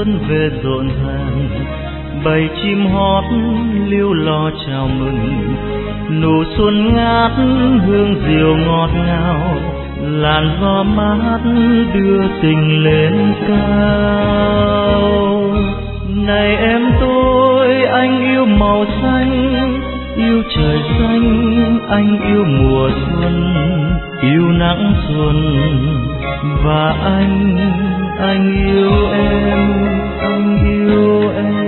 xuân về rộn ràng, bầy chim hót liêu lo chào mừng. Nụ xuân ngát hương diều ngọt ngào, làn gió mát đưa tình lên cao. Này em tôi, anh yêu màu xanh, yêu trời xanh, anh yêu mùa xuân, yêu nắng xuân. Và anh yêu em, anh yêu em.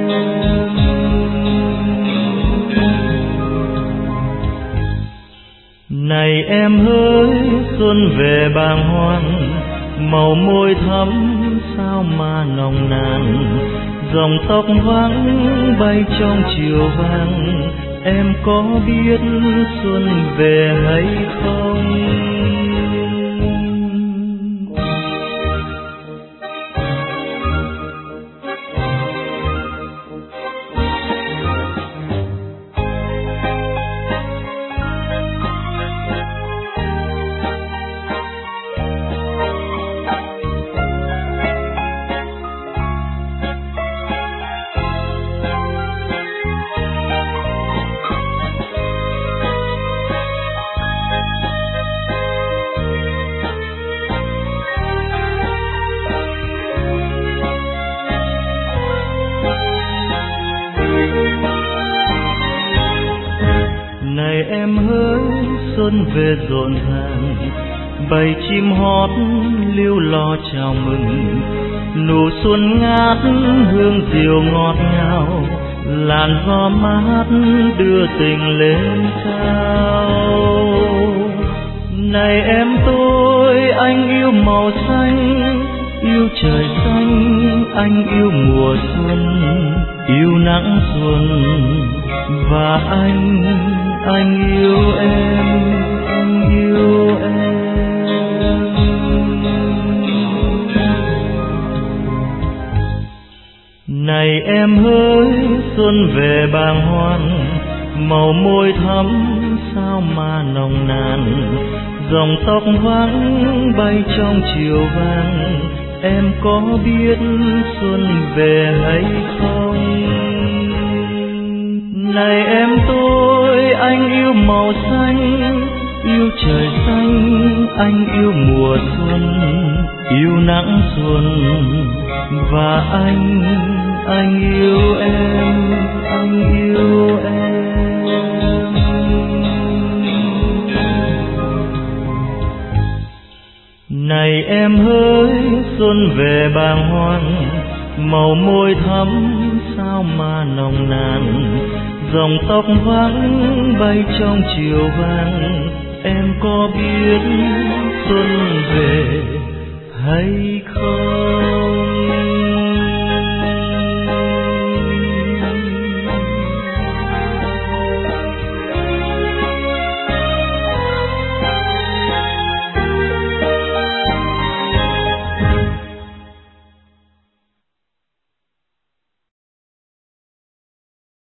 Này em hỡi xuân về bàng hoàng, màu môi thắm sao mà nồng nàn. Dòng tóc vắng bay trong chiều vàng, em có biết xuân về hay không? Này em hỡi xuân về rộn ràng, bầy chim hót liêu lo chào mừng. Nụ xuân ngát hương diều ngọt ngào, làn gió mát đưa tình lên cao. Này em tôi, anh yêu màu xanh, yêu trời xanh, anh yêu mùa xuân, yêu nắng xuân. Và anh yêu em, anh yêu em. Này em hỡi xuân về bàng hoàng, màu môi thắm sao mà nồng nàn. Dòng tóc vắng bay trong chiều vàng, em có biết xuân về hay không? Này em tôi, anh yêu màu xanh, yêu trời xanh, anh yêu mùa xuân, yêu nắng xuân. Và anh yêu em, anh yêu em. Này em hỡi xuân về bàng hoàng, màu môi thắm sao mà nồng nàn. Dòng tóc vắng bay trong chiều vàng, em có biết xuân về hay không?